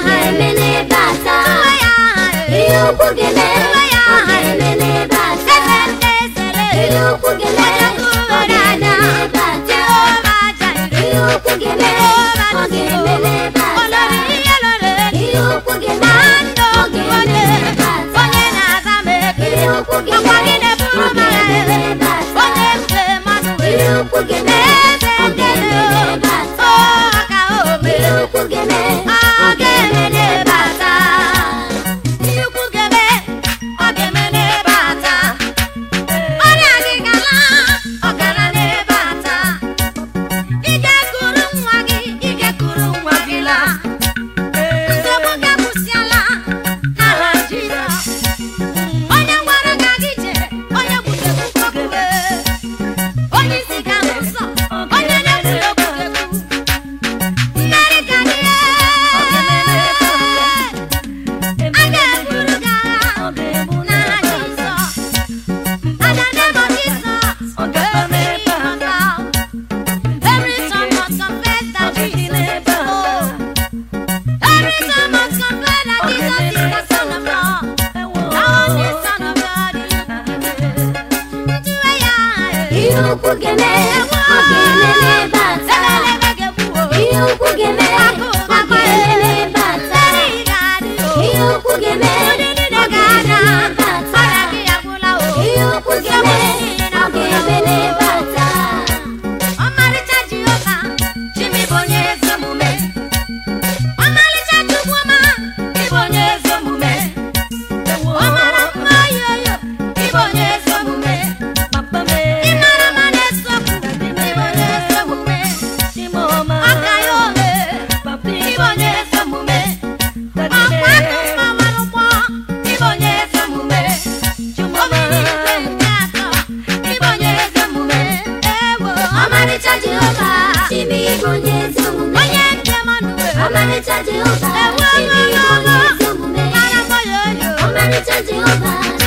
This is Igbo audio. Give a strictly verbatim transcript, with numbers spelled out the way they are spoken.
Ogemene bata. Iyukugeme. Ogemene bata. Iyukugeme. Ogemene bata. Iyukugeme. Ogemene bata. Iyukugeme. Ogemene bata. Iyukugeme. Ogemene bata. Iyukugeme. Ogemene bata. Iyukugeme. Ogemene bata. Iyukugeme. Ogemene bata. Ọrịa gị gala, ọgaranya bata. Ị ga-ekuru nwa gị, ị ga-ekuru nwa gị laa. Nsogbu gị akwụsịala, n'aha Jizọs. Onye gwara gị aga ije, onye gwutere okwu. Onye isi ga n'ụzọ, onye na-ekwuru okwu ga-ekwu. Mmeri ka gị a ga-eburu gị agha n'aha Jizọs. And the name of Jesus, every knee every tongue must confess that Jesus is Lord. Every tongue must confess that Jesus is the Son of God, the only Son of God. Iyukugeme, ogemene bata. Iyukugeme, ogemene bata. Iyukugeme, ogemene bata. Iyukugeme, ogemene bata. Ọmalịcha Jehova, Chimi bụ onye ezi omume. Ọmalịcha Chukwuma, ị bụ onye ezi omume. Ọmara mma yoyo, ị bụ onye ezi omume. Ị mara mma n'eziokwu, ị bụ onye ezi omume. Ọka ya ole, ị bụ onye ezi omume. Ọkwa aka mgbawa ụgbọ, ị bụ onye ezi omume. Omiri ikpe nke atọ, ị bụ onye ezi omume. Ewo, ọmarịcha Jehova, Chimi bụ onye ezi omume. Onye nke mmanụ, ọmarịcha Jehova, Chimi bụ onye ezi omume. Ọmarịcha Jehova.